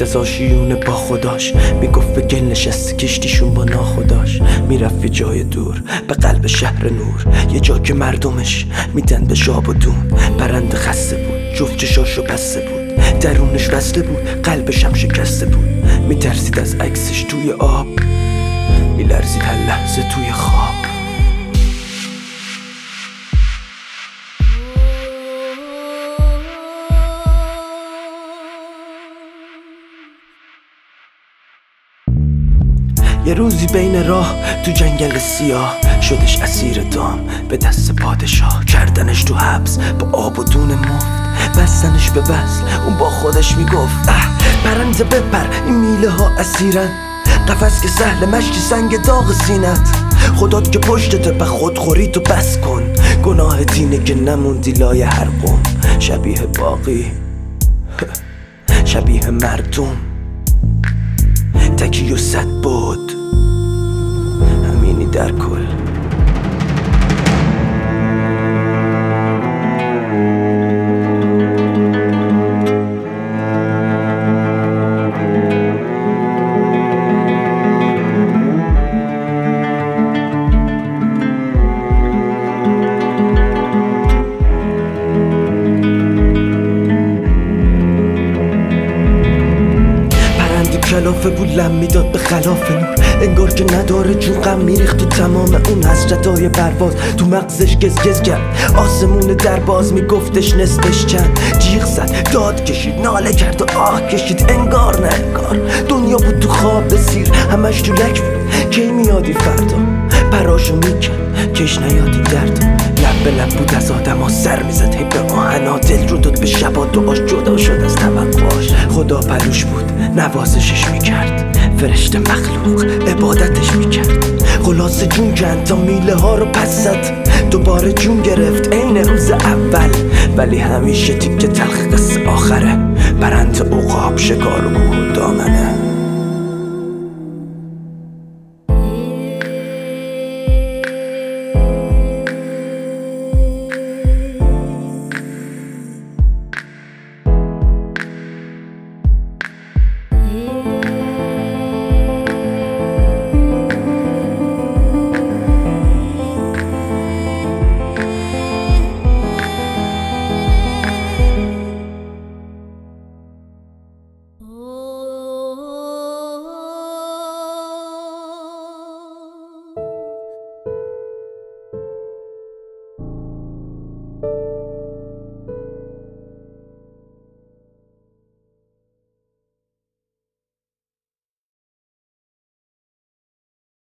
میرفت از آشیونه با خداش، میگفت به گل نشسته کشتیشون با ناخداش. میرفت یه جای دور به قلب شهر نور، یه جا که مردمش میدن به شاب و دون. پرنده خسته بود، جفت چشاشو بسته بود، درونش وصله بود، قلبش هم شکسته بود. میترسید از عکسش توی آب، میلرزید هر لحظه توی خواب. یه روزی بین راه تو جنگل سیاه شدش اسیر دام به دست پادشاه. کردنش تو حبس با آب و دون مفت، بستنش به وصل. اون با خودش میگفت پرنده بپر، این میله ها اسیرن. قفس که سهل مشتی سنگ داغ سینت. خدات که پشتته به خودخوری تو بس کن. گناه دینه که نموندی لای هر قوم. شبیه باقی شبیه مردم، تکی و صد بود، همینی در کل. کلافه بود لم میداد به خلاف نور، انگار که نداره جون. غم میریخت تو تمام اون حسرتای پرواز، تو مغزش گز کرد آسمون در باز. میگفتش نصفش چند، جیغ زد، داد کشید، ناله کرد و آه کشید. انگار نه انگار دنیا بود تو خواب سیر، همش تو لک بود. کی میادی فردا پراشو میکرد، کش نیادی درد. لب به لب بود از آدم ها سر میزد هی به آهنا. دل رو داد به شبا دعاش، جدا شد از توقعاش. خدا پلوش بود نوازشش میکرد، فرشته مخلوق عبادتش میکرد. خلاص جون کند تا میله ها رو پس زد، دوباره جون گرفت عین روز اول. ولی همیشه تیکه تلخ قصه آخره، پرنده عقاب شکار و کوه دامنه.